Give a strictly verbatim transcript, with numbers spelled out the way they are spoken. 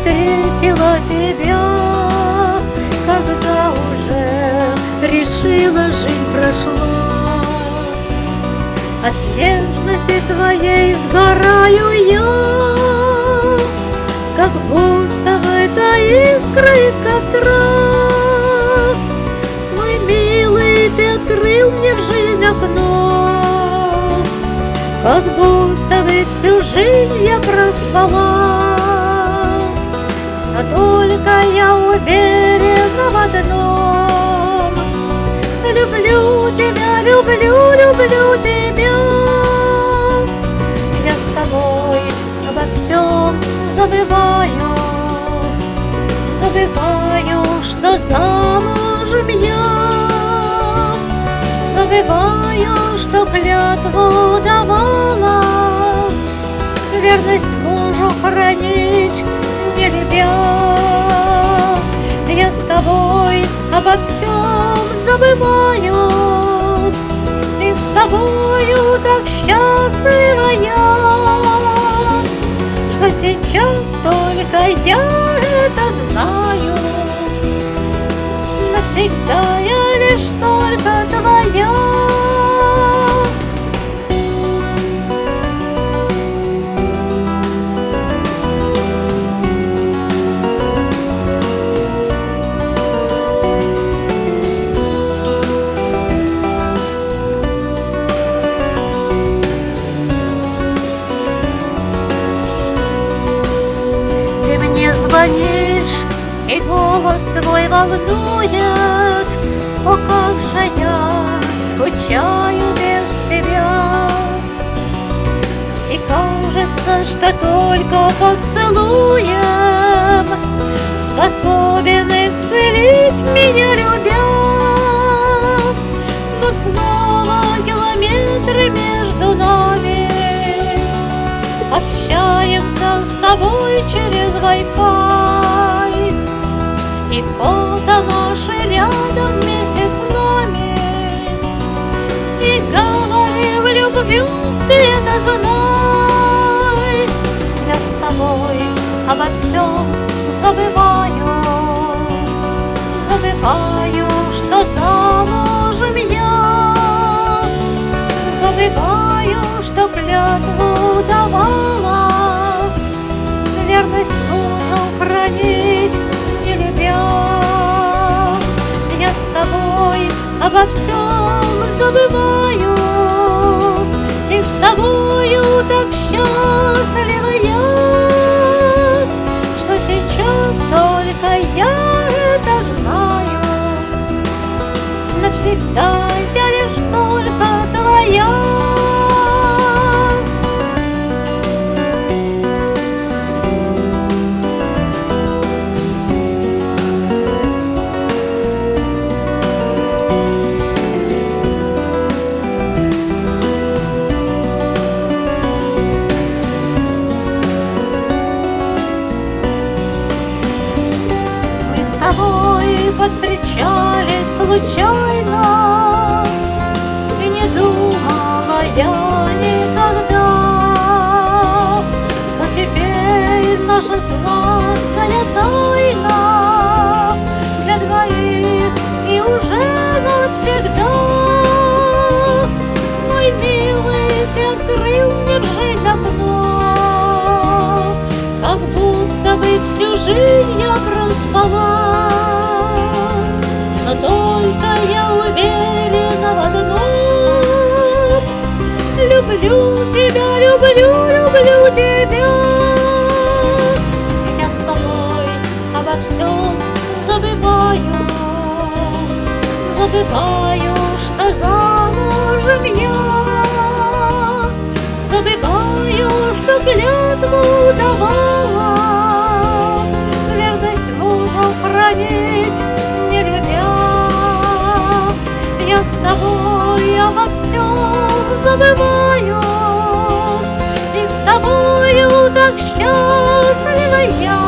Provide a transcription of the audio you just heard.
встретила тебя, когда уже решила, жизнь прошла. От нежности твоей сгораю я, как будто в этой искре из костра. Мой милый, ты открыл мне в жизнь окно, как будто бы всю жизнь я проспала. Но только я уверена в одном: люблю тебя, люблю, люблю тебя. Я с тобой обо всем забываю, забываю, что замужем я, забываю, что клятву давала верность мужу хранить не любя. Я с тобой обо всем забываю, и с тобою так счастлива я, что сейчас только я это знаю. Навсегда я лишь только твоя. Звонишь, и голос твой волнует. О, как же я скучаю без тебя. И кажется, что только поцелуем способен исцелить меня, любя. Но снова километры между нами, общаемся с тобой через Wi-Fi, и фото наши рядом вместе с нами. И говорим: любви, ты это знай. Я с тобой обо всем забываю, забываю, что замужем я, забываю, что клятву давала верность мужу хранить не любя. Я с тобой обо всем забываю, и с тобою так счастлива я, что сейчас только я это знаю. Навсегда я лишь только твоя. Повстречались случайно, и не думала я никогда, что теперь наша сладкая тайна для двоих и уже навсегда. Мой милый, ты открыл мне в жизнь окно, как будто бы всю жизнь я проспала. Но только я уверена в одном: люблю тебя, люблю, люблю тебя. Я с тобой обо всем забываю, забываю, что замужем я, забываю, что клятву давала верность мужу хранить не любя. Я с тобой обо всем забываю, и с тобою так счастлива я,